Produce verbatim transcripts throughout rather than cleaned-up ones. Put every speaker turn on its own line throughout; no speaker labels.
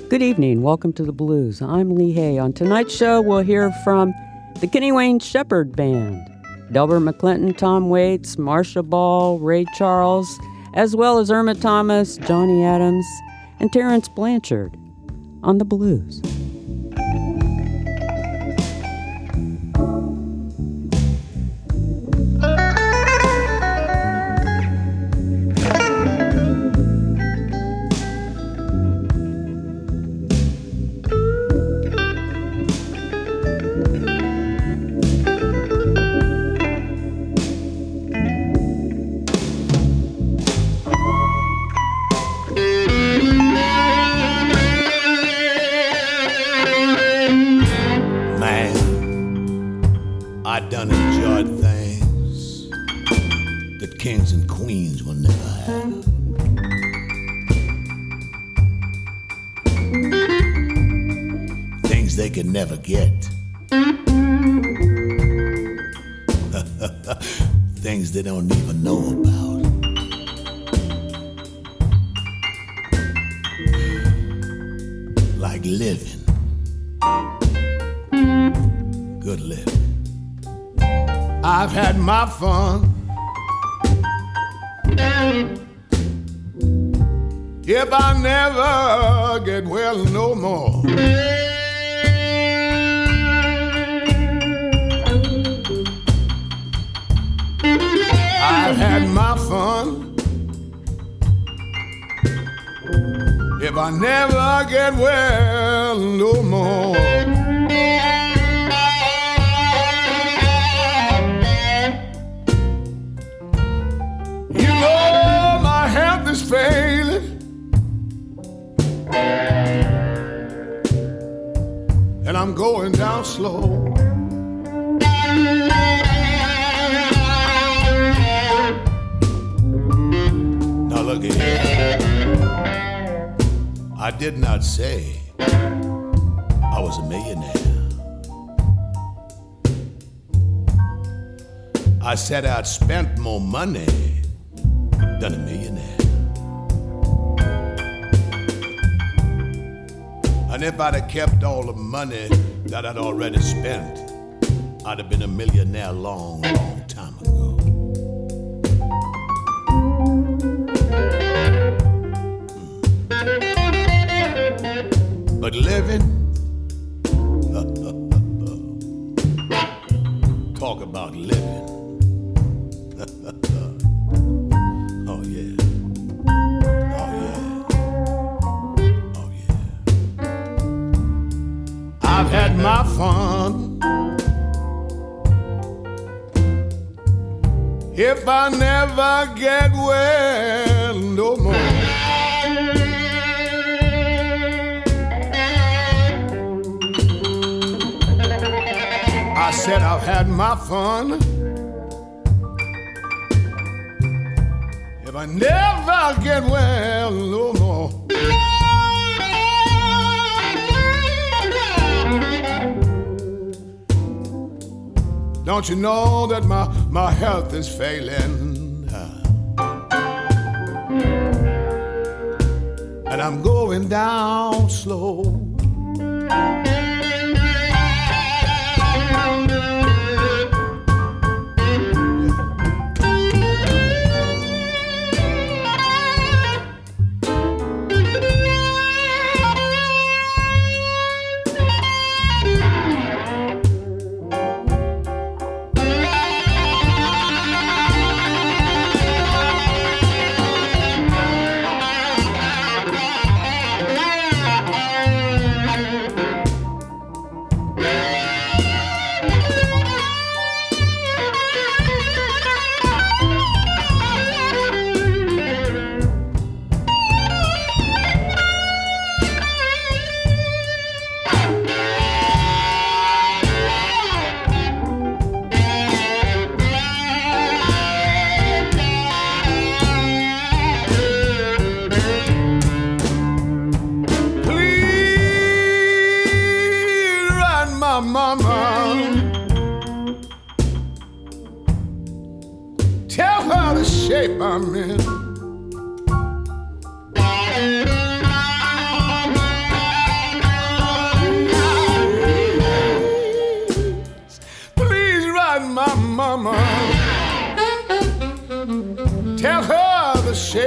Good evening. Welcome to the Blues. I'm Lee Hay. On tonight's show, we'll hear from the Kenny Wayne Shepherd Band, Delbert McClinton, Tom Waits, Marcia Ball, Ray Charles, as well as Irma Thomas, Johnny Adams, and Terrence Blanchard on the Blues.
Never get things they don't even know about. Like living, good living. I've had my fun. If I never get well no more, I've had my fun. If I never get well no more, you know my health is failing, and I'm going down slow. Look at here. I did not say I was a millionaire. I said I'd spent more money than a millionaire. And if I'd have kept all the money that I'd already spent, I'd have been a millionaire long, long time ago. But living, talk about living. Oh yeah, oh yeah, oh yeah. I've had my fun. If I never get well no more, I said I've had my fun. If I never get well no more, don't you know that my, my health is failing, and I'm going down slow.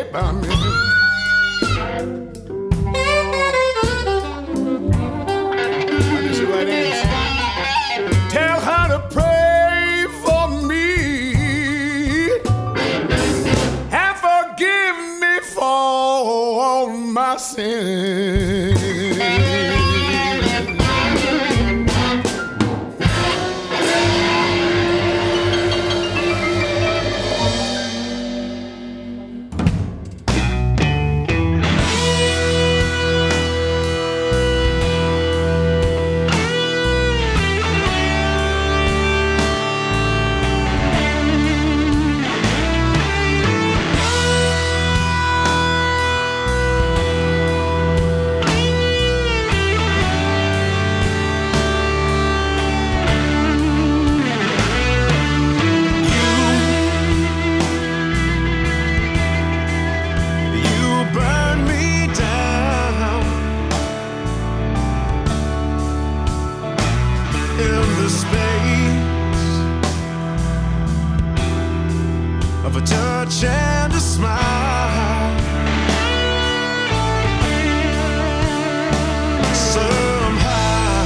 stay by me. This is what it is. Tell her to pray for me and forgive me for all my sins. And a smile. Somehow,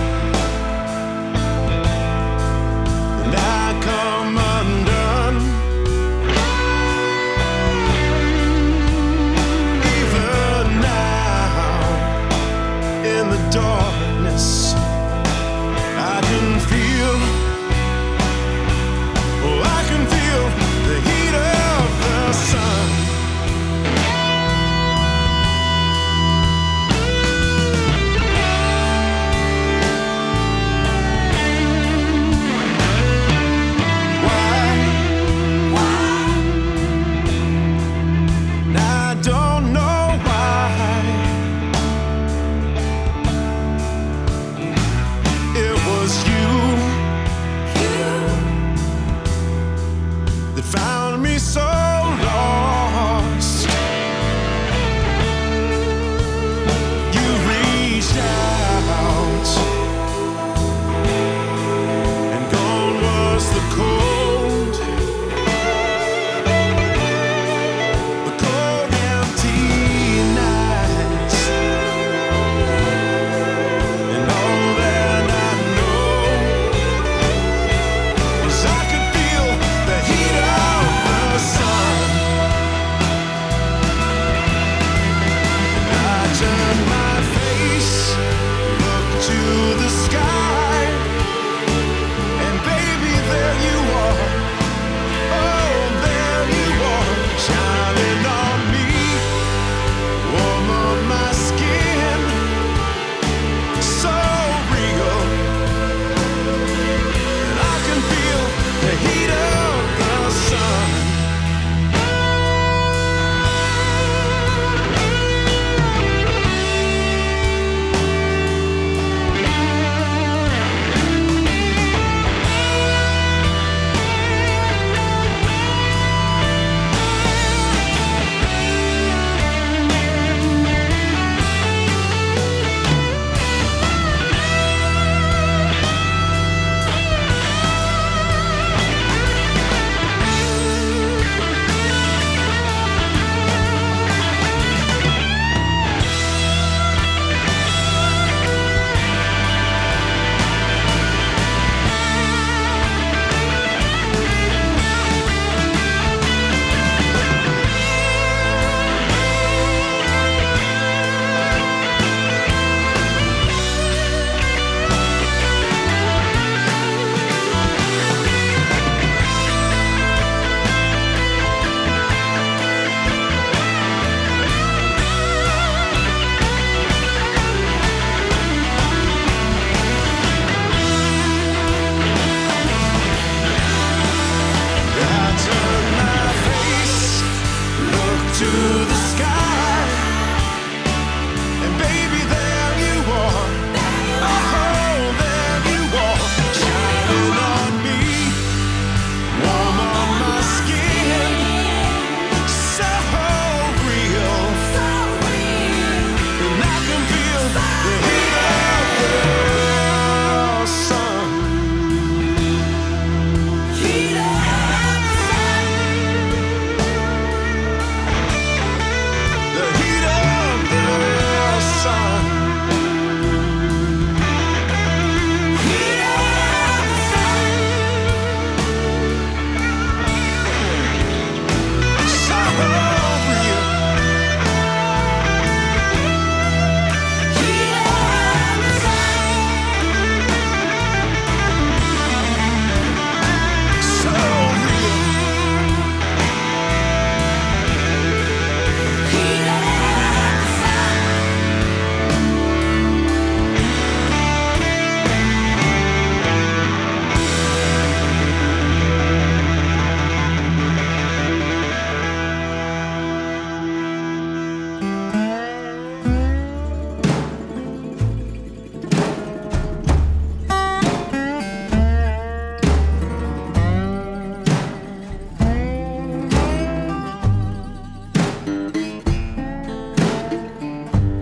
and I come undone. Even now, in the darkness, I can feel, oh, I can feel the heat of the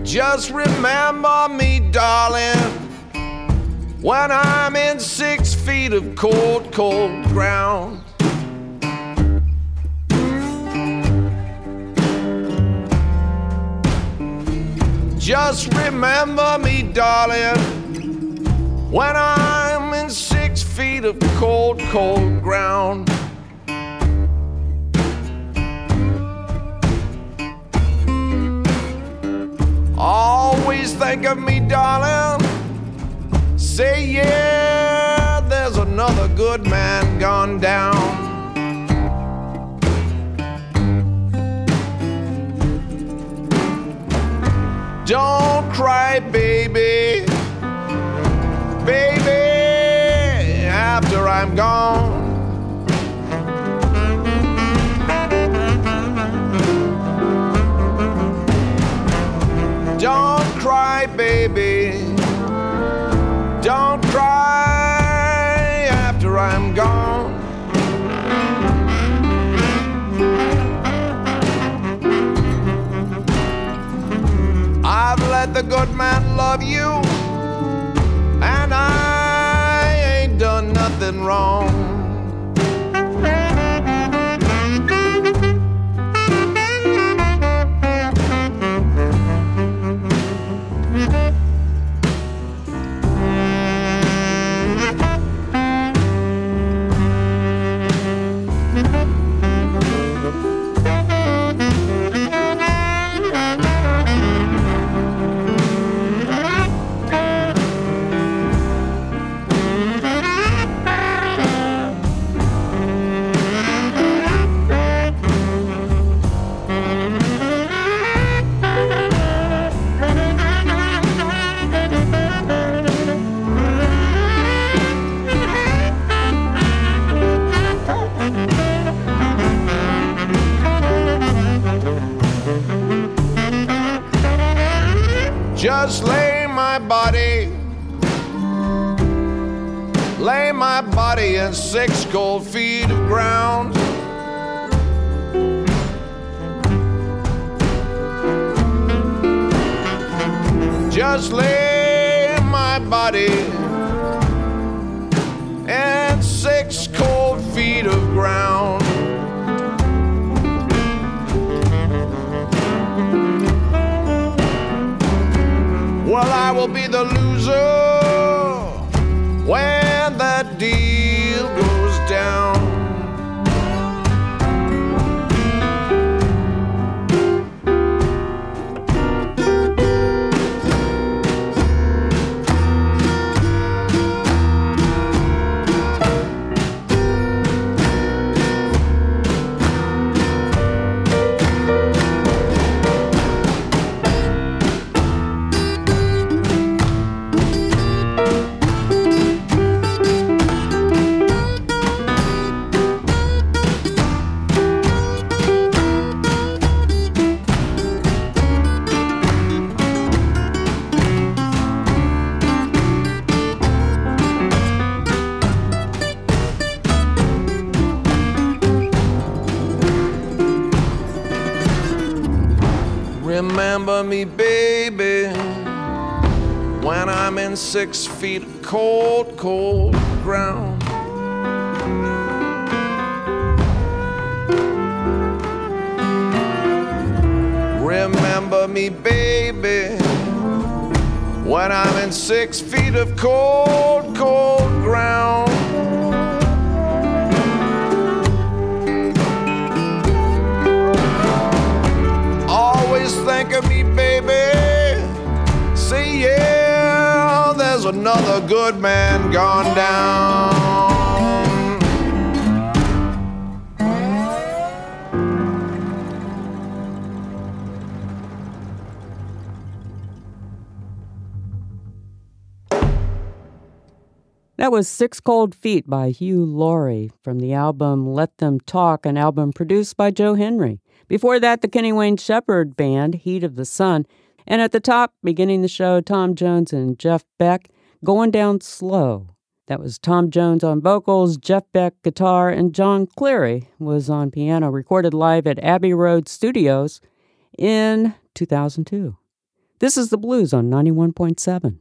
Just remember me, darling, when I'm in six feet of cold, cold ground. Just remember me, darling, when I'm in six feet of cold, cold ground. Always think of me, darling. Say, yeah, there's another good man gone down. Don't cry, baby, baby, after I'm gone. Don't cry, baby, don't cry after I'm gone. I've let the good man love you, and I ain't done nothing wrong. Just lay my body, lay my body in six cold feet of ground. Just lay my body in six cold feet of ground. Well, I will be the loser when that deal goes down. Remember me, baby, when I'm in six feet of cold, cold ground. Remember me, baby, when I'm in six feet of cold, cold ground. Always think of me, baby. Say, yeah, there's another good man gone down.
That was Six Cold Feet by Hugh Laurie from the album Let Them Talk, an album produced by Joe Henry. Before that, the Kenny Wayne Shepherd Band, Heat of the Sun. And at the top, beginning the show, Tom Jones and Jeff Beck, Going Down Slow. That was Tom Jones on vocals, Jeff Beck guitar, and John Cleary was on piano, recorded live at Abbey Road Studios in two thousand two. This is The Blues on ninety-one point seven.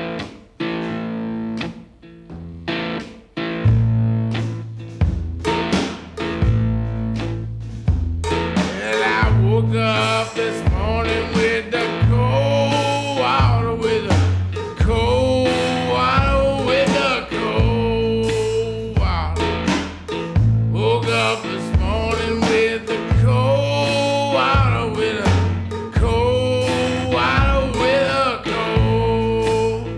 Woke up this morning with the cold water, with the cold water, with the cold water. Woke up this morning with the cold water, with the cold water, with the cold.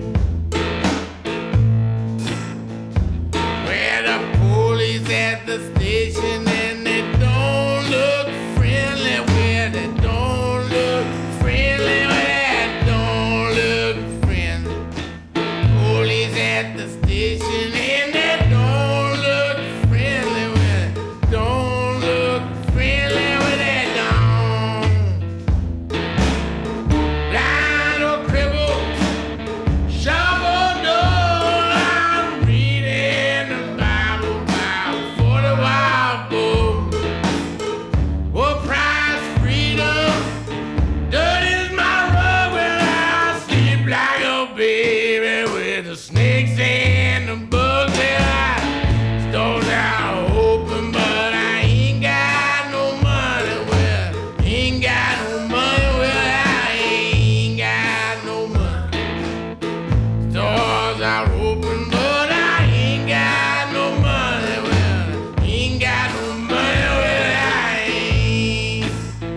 Where the police at the station and they don't look friendly. They don't look friendly, they don't look friendly. Police at the station and they don't look friendly, they don't look friendly, they don't. Blind or crippled, shovel door, I'm reading the Bible about forty wild bulls. What price freedom? Dirt is my rug when I sleep like a baby with the snakes and the bugs that I stores out open, but I ain't got no money. Well, ain't got no money. Well, I ain't got no money. Stores out open, but I ain't got no money. Well, ain't got no money. Well, I ain't.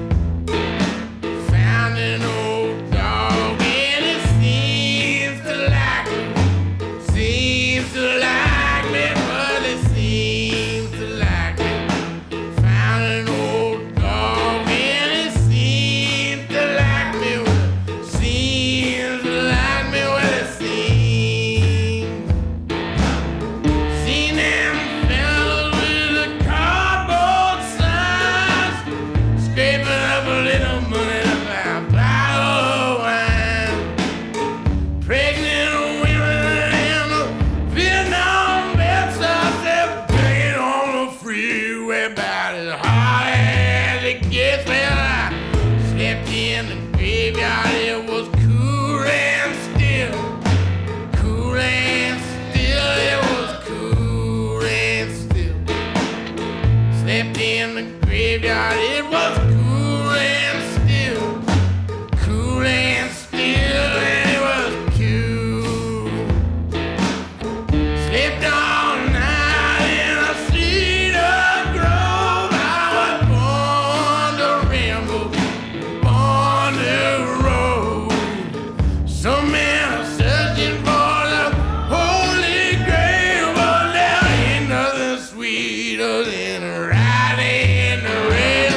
Found an old dog and it seems to like me, seems to like me, but it seems to like me. Found an old dog and it seems to like me, well, seems to like me, well, it seems. Seen them fellas with the cardboard signs, scraping up a little money to buy a bottle of wine. Pregnant women and the Vietnam vets out there banging on the freeway about as hard as it gets. Well, I slept in the graveyard, it was cool and still. Cool and still, it was cool and still. Slept in the graveyard, it was cool and still. Cool and still, and it was cool. Slept all night in a cedar grove. I was born to ramble, born to roam. Some men are searching for the holy grail, but there ain't nothing sweeter than riding the rail.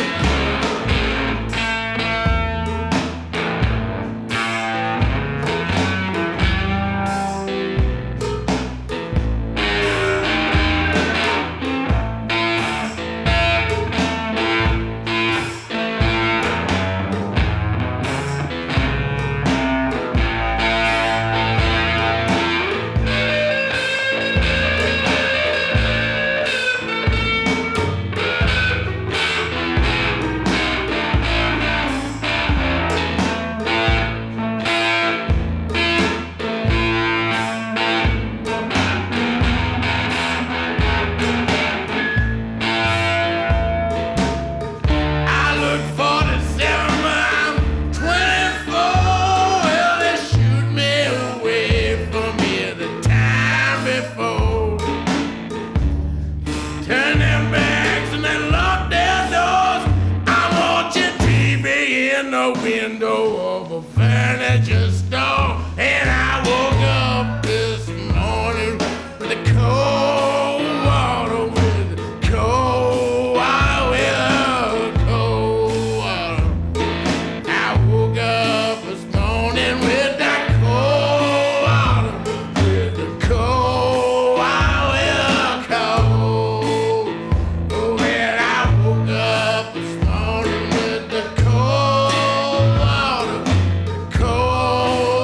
furniture store, and I woke up this morning with a cold water, with cold water, with cold water. I woke up this morning with that cold water, with the cold water, with cold. Oh, well, I woke up this morning with the cold water, cold.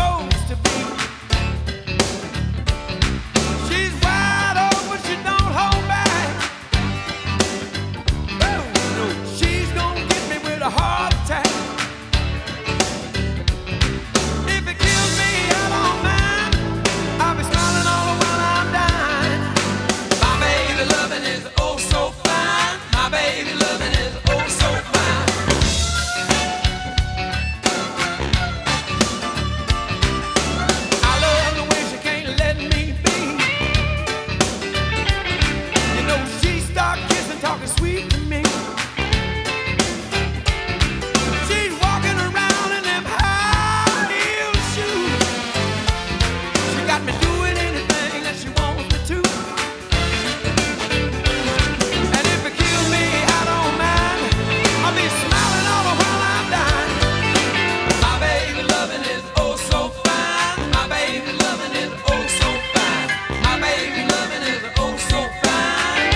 supposed to be. She's wide open, she don't hold back. Oh, no, she's gonna get me with a heart attack. If it kills me, I don't mind. I'll be smiling all the while I'm dying. My baby loving is oh so fine. My baby loving is oh so fine. I love the way she can't let me be. You know she start kissing, talking sweet to me. She's walking around in them high heel shoes. She got me doing anything that she wants me to. And if it kills me, I don't mind. I'll be smiling all the while I'm dying. My baby loving is oh so fine. My baby loving is oh so fine. My baby loving is oh so fine.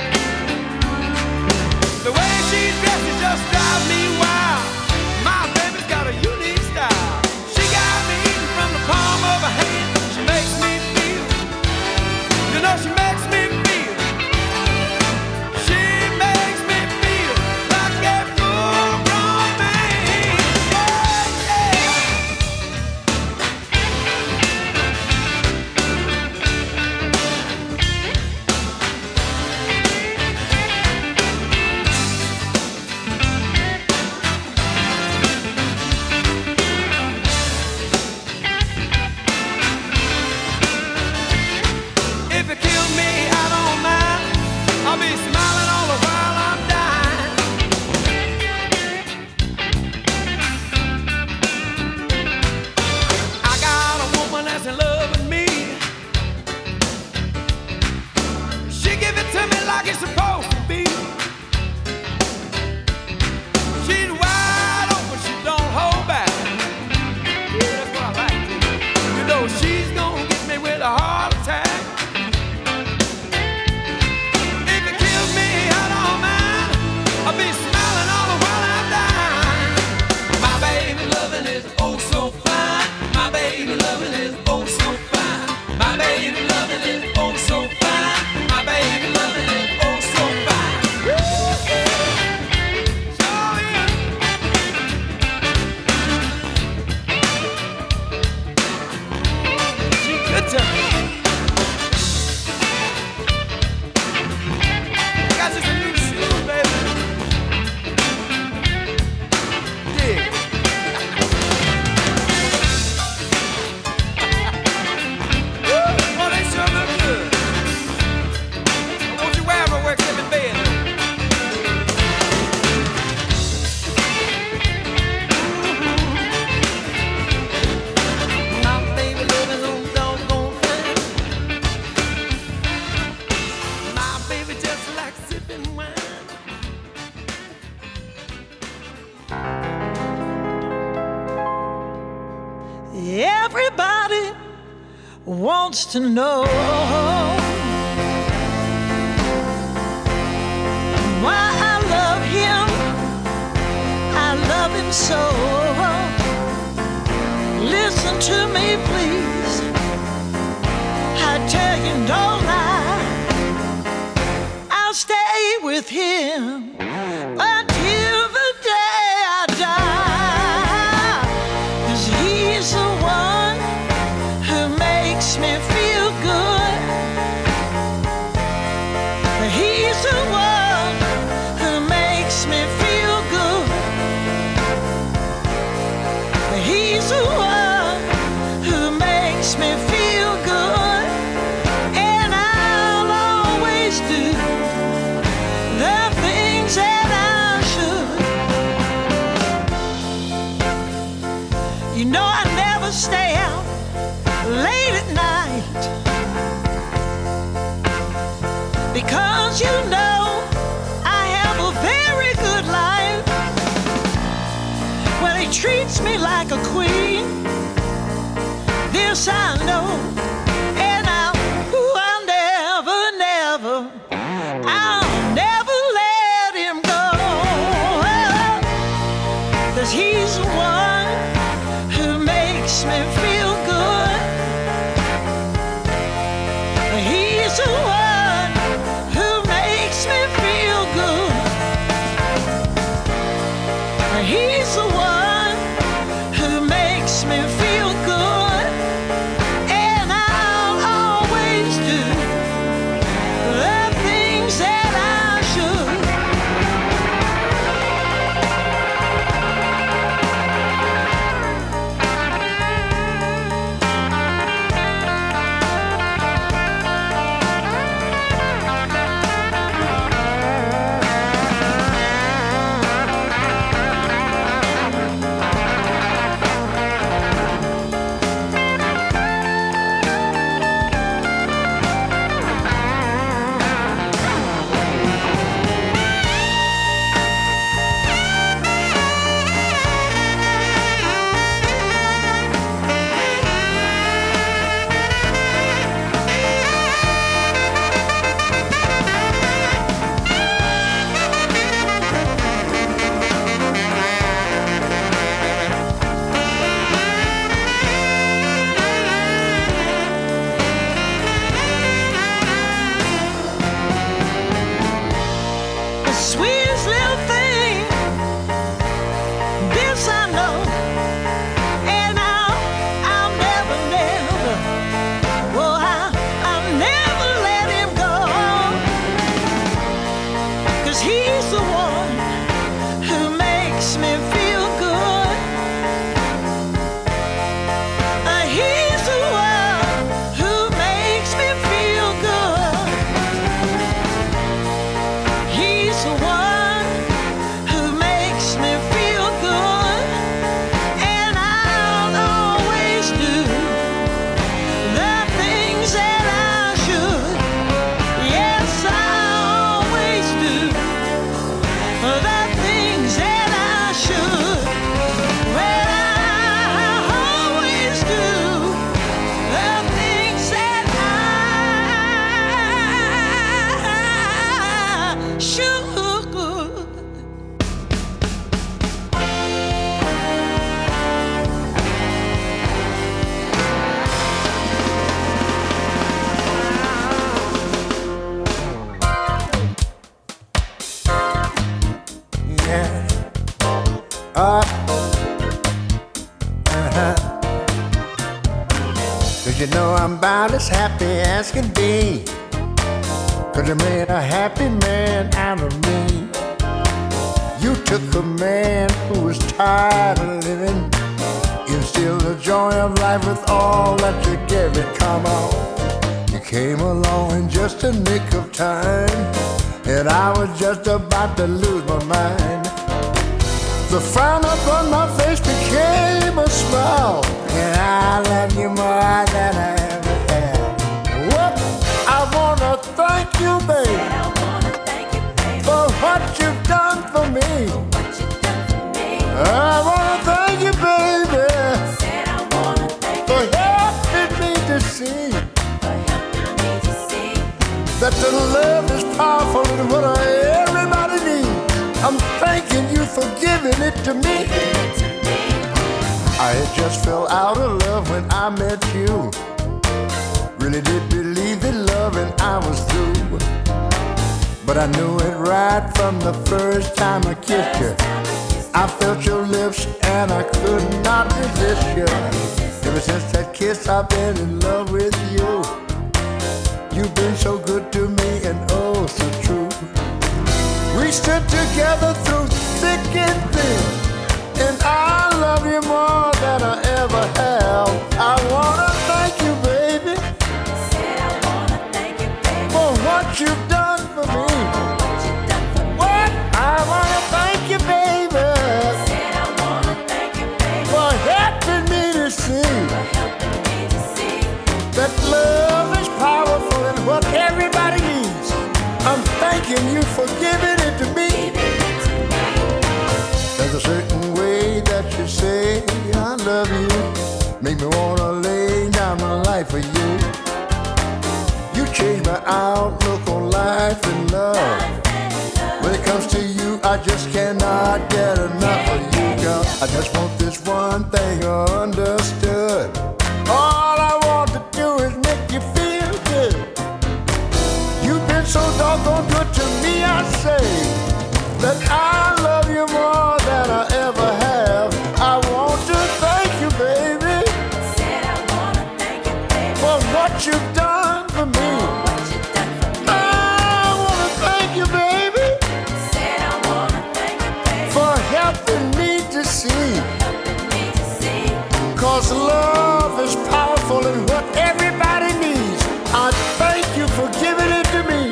The way she dresses just drives me wild. My baby's got a unique style. She got me eating from the palm of her hand. She makes me feel. You know she makes me feel. She makes me feel like a full-grown man. Yeah, yeah. If it kills me, I don't mind. I'll be smiling all the while I'm dying. I got a woman that's in love with me. She give it to me like it's supposed to be. She's wide open, she don't hold back. Yeah, that's what I like. You know she's gonna get me with a heart attack. If it kills me, I don't mind. I'll be smiling all the while I'm dying. My baby loving is oh so fine. My baby loving is oh so fine. My baby loving is oh so fine. My baby loving is oh so fine. Sure is. She good to me. Got you some new shoes, baby. Dig. Woo, well, they sure look good. I want you wearing my work except in bed. My baby loving so doggone fine. My baby just like sipping wine.
Everybody wants to know why I love him. I love him so. Listen to me, please. I tell you no lie. I'll stay with him until the day I die. 'Cause he's the one who makes me feel good. He's the one who makes me feel good. He's the one who makes me feel good. And I'll always do the things that I should. You know I never stay out late at night, because you know I have a very good life. Well, he treats me like a queen. This I know. And I'll, ooh, I'll never, never, I'll never let him go. 'Cause he's the one who makes me feel
'Cause you know I'm about as happy as can be. 'Cause you made a happy man out of me. You took a man who was tired of living, instilled the joy of life with all that you gave it. Come on, you came along in just a nick of time, and I was just about to lose my mind. The frown upon my face became a smile, and I love you more than I ever had. Whoop, I wanna thank you, baby, for what you've done for me. I wanna thank you, baby, for helping me to see that the love is powerful and what everybody needs. I'm thanking you for giving it to me. I had just fell out of love when I met you. Really did believe in love and I was through. But I knew it right from the first time I kissed you. I felt your lips and I could not resist you. Ever since that kiss I've been in love with you. You've been so good to me and oh so true. We stood together through thick and thin, and I love you more than I ever have. I wanna thank you, baby, for what you've done for me. What? I wanna thank you, baby, for helping me to see that love is powerful and what everybody needs. I'm thanking you for giving it to me. There's a certain way that you say I love you, make me wanna lay down my life for you. You changed my outlook on life and love. When it comes to you, I just cannot get enough of you, girl. I just want this one thing understood. All I want to do is make you feel good. You've been so doggone good to me, I say that I love you more than I ever have. I want to thank you, baby, for what you've done for me. I want to thank you, baby, for helping me to see. 'Cause love is powerful and what everybody needs. I thank you for giving it to me.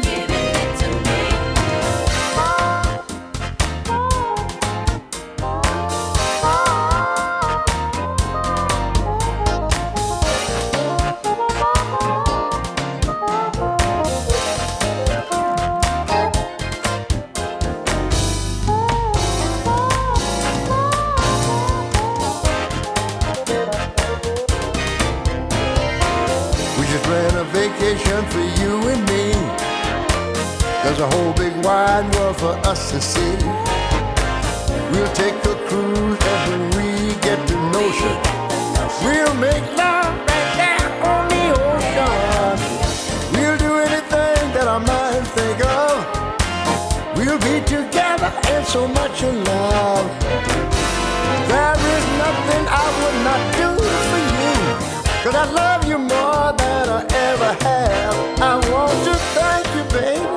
Vacation for you and me. There's a whole big wide world for us to see. We'll take a cruise and when we get to Notion, we'll make love right there on the ocean. We'll do anything that our minds think of. We'll be together and so much in love. There is nothing I would not do for you, 'cause I love you more than I ever have. I want to thank you, baby,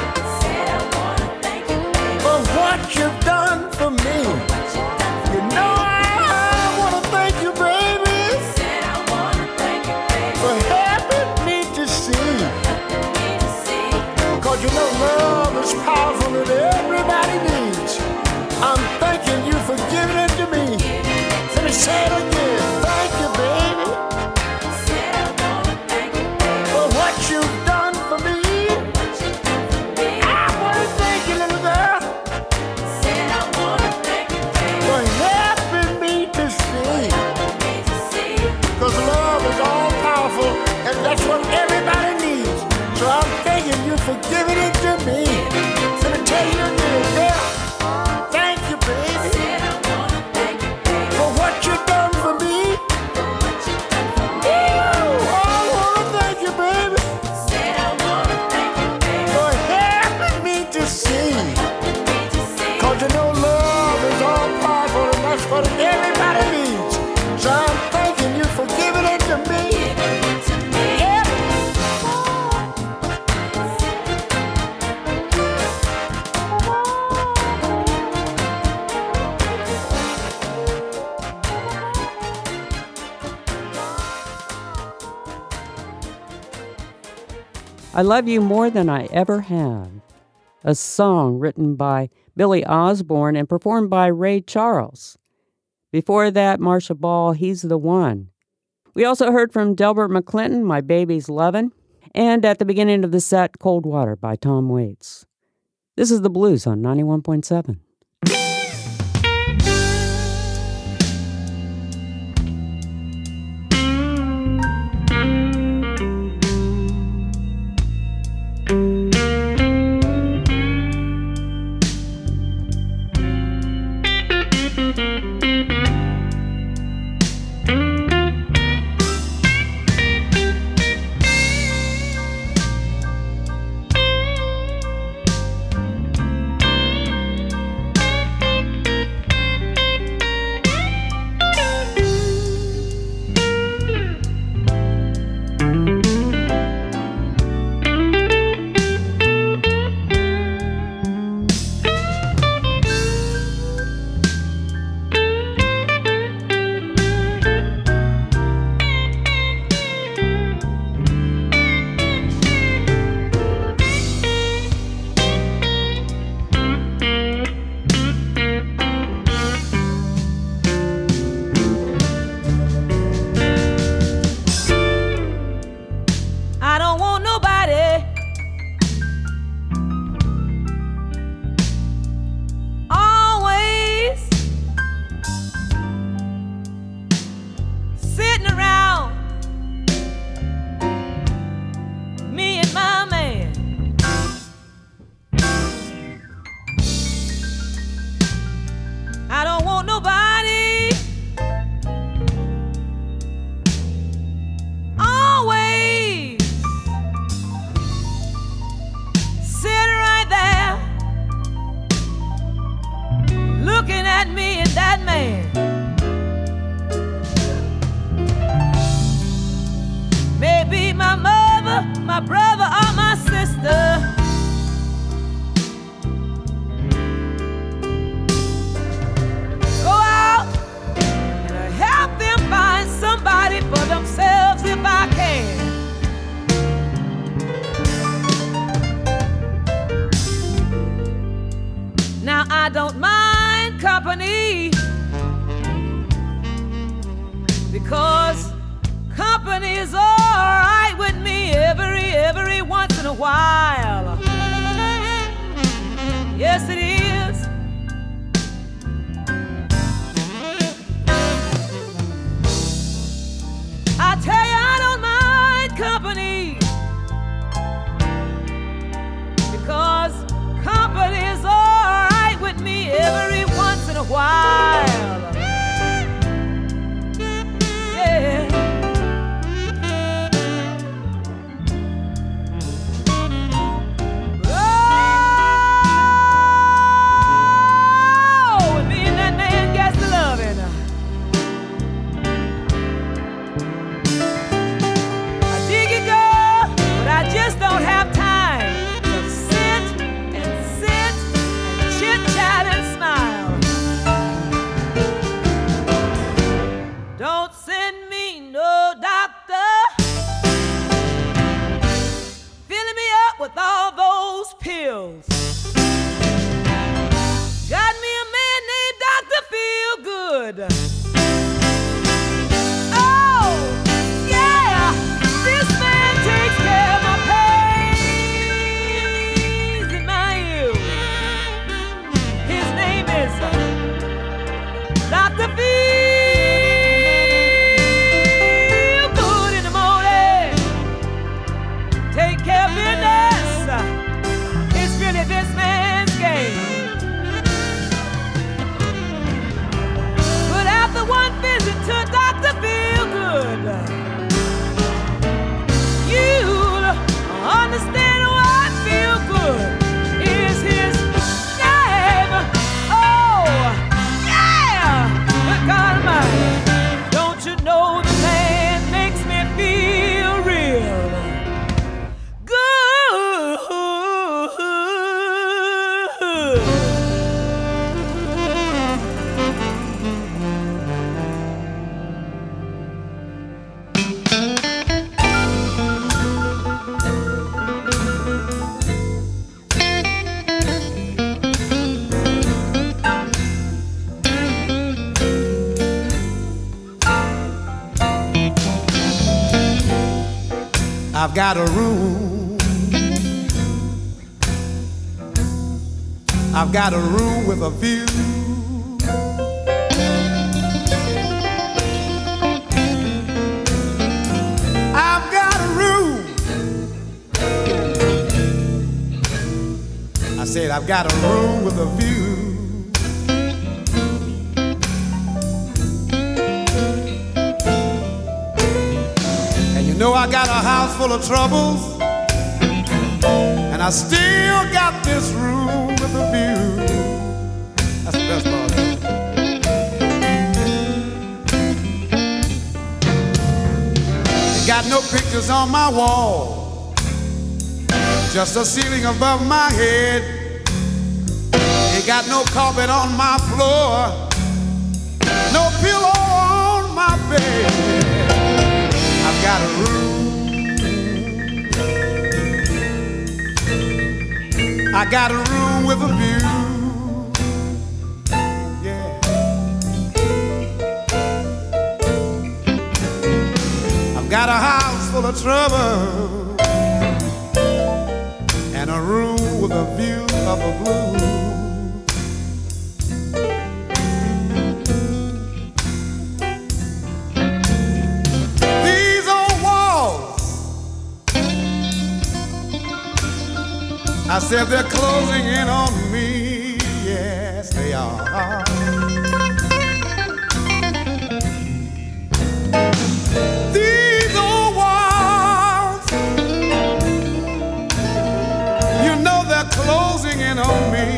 for what you've done for me. You know I want to thank you, baby, for helping me to see. 'Cause you know love is powerful and everybody needs. I'm thanking you for giving it to me. Let me say it again. Thank you, baby, for what you've done for me. I want to thank you, little girl, for helping me to see. 'Cause love is all powerful and that's what everybody needs. So I'm thanking you for giving it to me. Let me tell you again, girl, thank you, baby, for what you've done for me. Ooh, I wanna thank you, baby, for helping me to see. 'Cause you know love is all powerful and that's what everybody needs. So I'm thanking you for giving it to me.
I Love You More Than I Ever Have, a song written by Billy Osborne and performed by Ray Charles. Before that, Marcia Ball, He's the One. We also heard from Delbert McClinton, My Baby's Lovin', and at the beginning of the set, Cold Water by Tom Waits. This is The Blues on ninety-one point seven.
I've got a room. I've got a room with a view. I've got a room. I said I've got a room with a view. Know I got a house full of troubles, and I still got this room with a view. That's the best part. Ain't got no pictures on my wall, just a ceiling above my head. Ain't got no carpet on my floor, no pillow on my bed. I've got a room. I got a room with a view. Yeah. I've got a house full of trouble and a room with a view of a blue. I said they're closing in on me, yes they are. These old walls, you know they're closing in on me.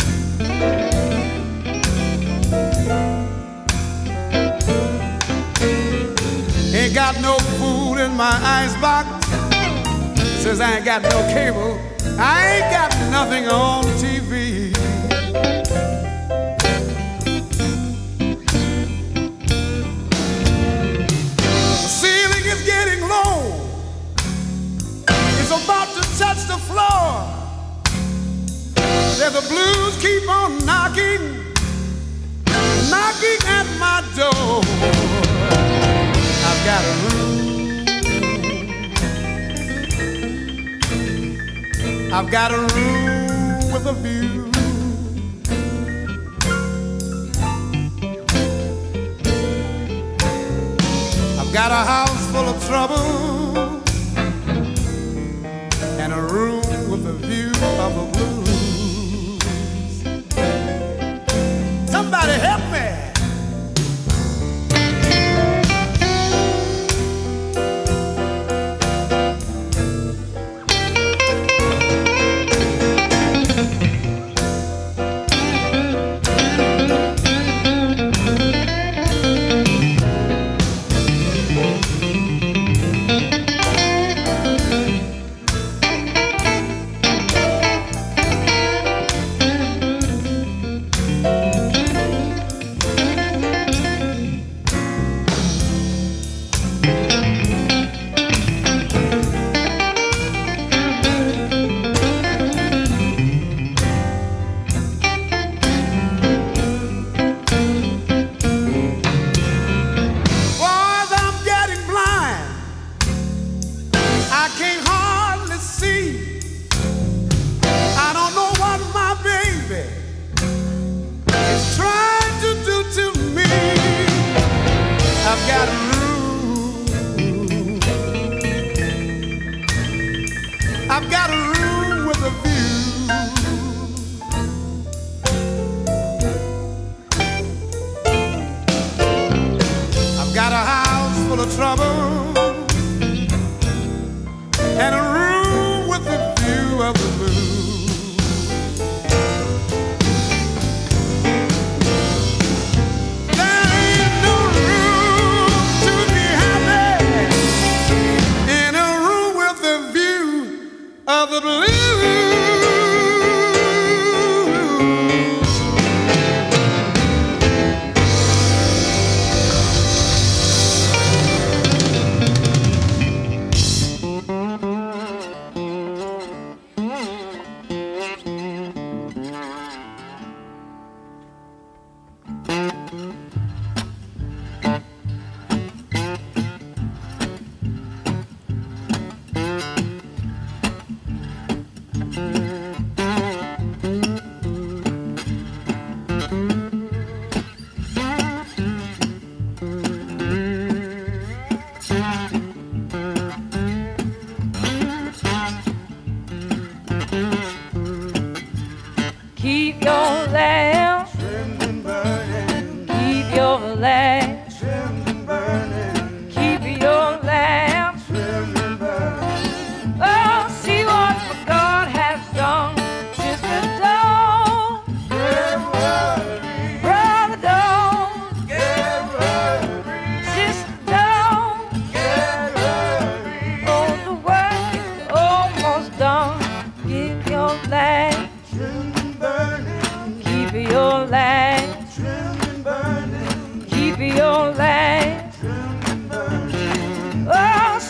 Ain't got no food in my icebox, says I ain't got no cable, I ain't got nothing on T V. The ceiling is getting low, it's about to touch the floor. There the blues keep on knocking, knocking at my door. I've got a room. I've got a room with a view. I've got a house full of trouble and a room with a view of the blues. Somebody help me.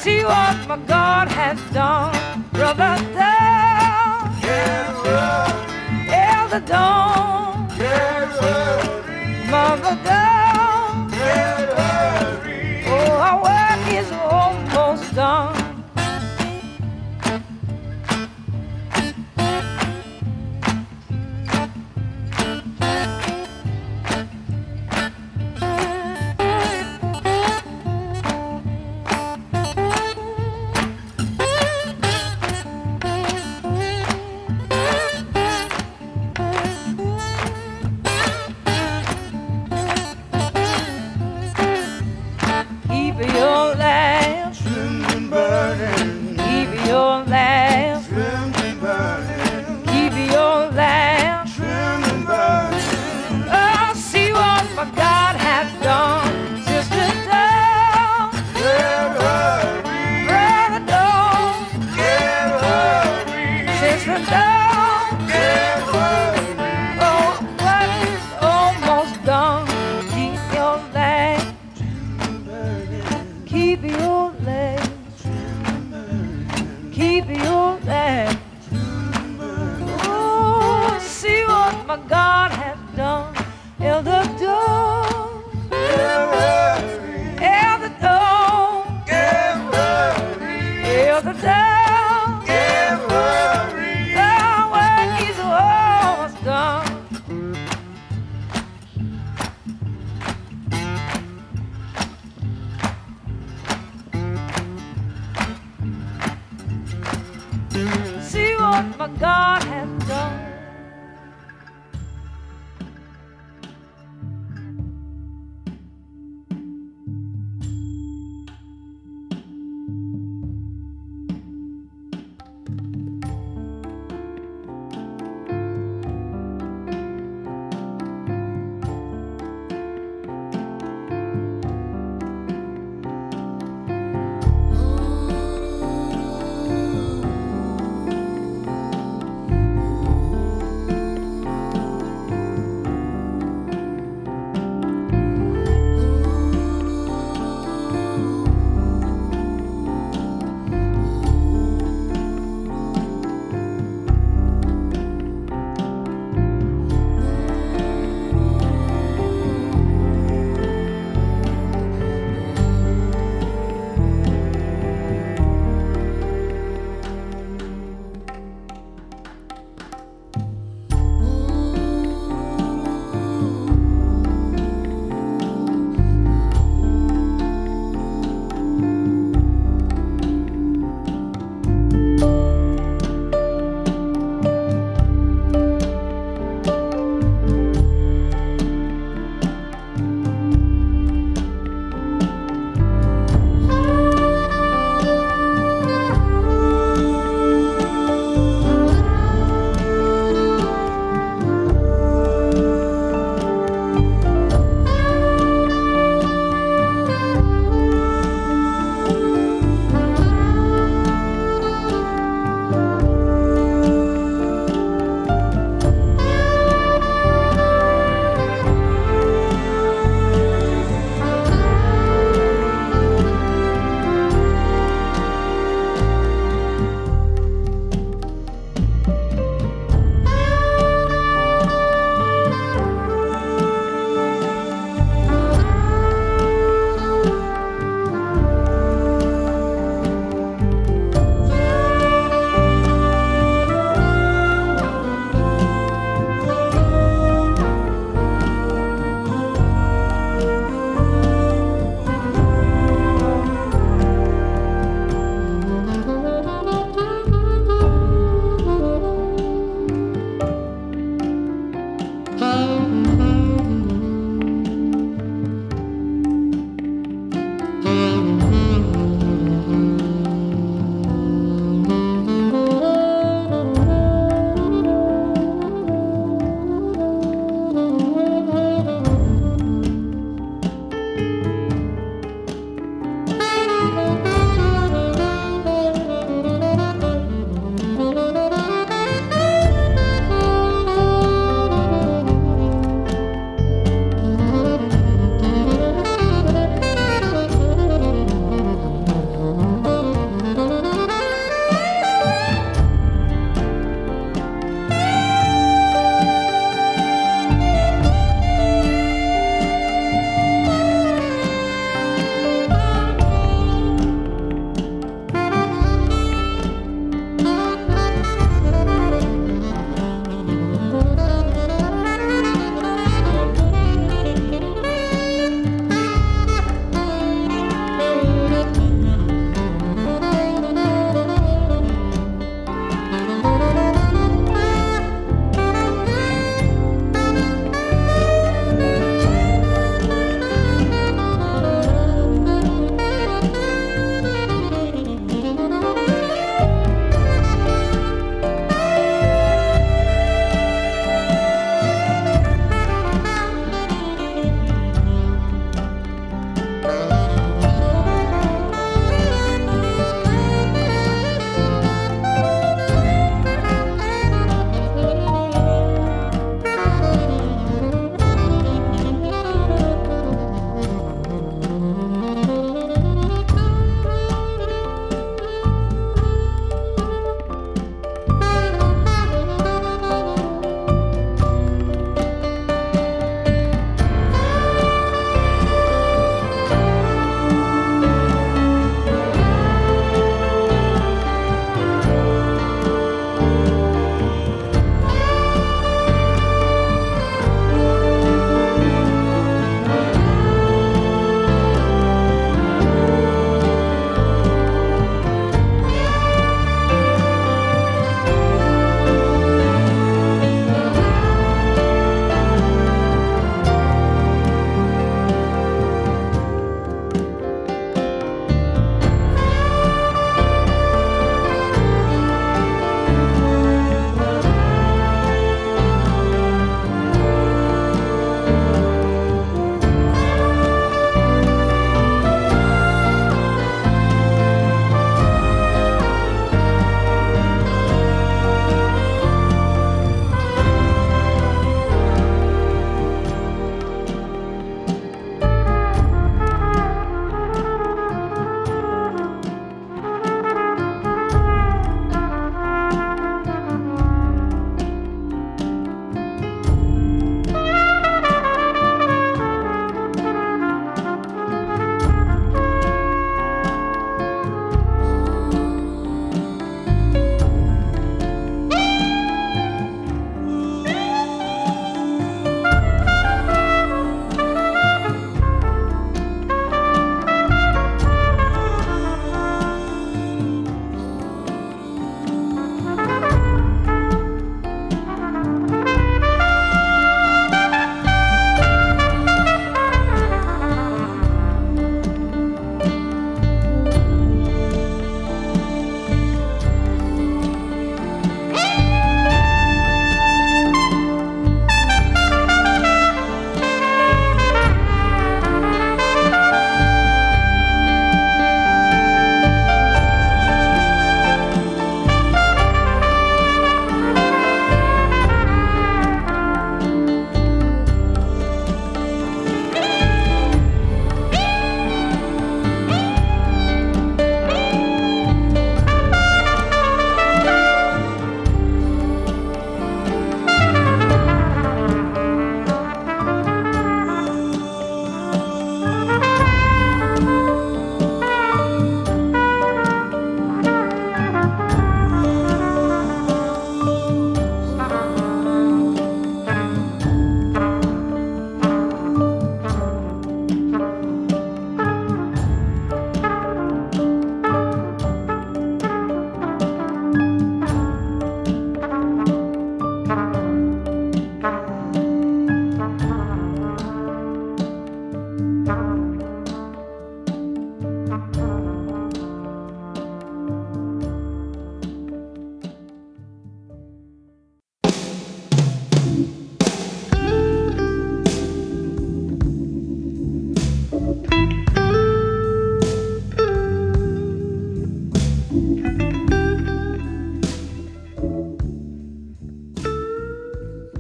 see what my God has done. Brother down, elder down, mother down. Oh, our work is almost done.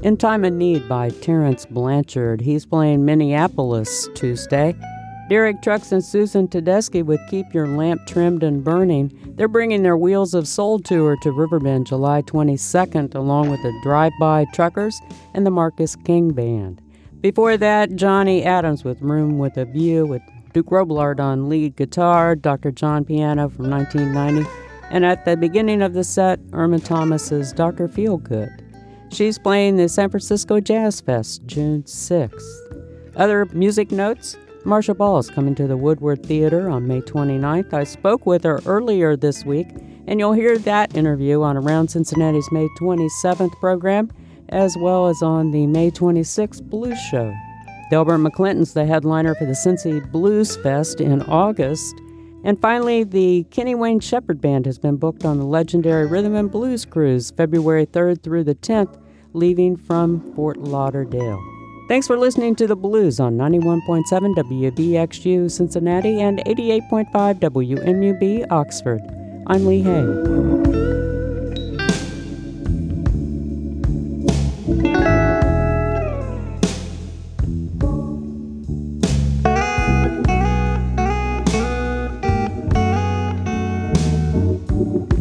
In Time of Need by Terrence Blanchard. He's playing Minneapolis Tuesday. Derek Trucks and Susan Tedeschi with Keep Your Lamp Trimmed and Burning. They're bringing their Wheels of Soul tour to Riverbend July twenty-second, along with the Drive-By Truckers and the Marcus King Band. Before that, Johnny Adams with Room with a View with Duke Robillard on lead guitar, Doctor John piano from nineteen ninety, and at the beginning of the set, Irma Thomas's Doctor Feelgood. She's playing the San Francisco Jazz Fest June sixth. Other music notes, Marcia Ball is coming to the Woodward Theater on May twenty-ninth. I spoke with her earlier this week, and you'll hear that interview on Around Cincinnati's May twenty-seventh program, as well as on the May twenty-sixth Blues Show. Delbert McClinton's the headliner for the Cincy Blues Fest in August. And finally, the Kenny Wayne Shepherd Band has been booked on the legendary Rhythm and Blues Cruise February third through the tenth, leaving from Fort Lauderdale. Thanks for listening to The Blues on ninety-one point seven W B X U Cincinnati and eighty-eight point five W M U B Oxford. I'm Lee Hay.
Thank you.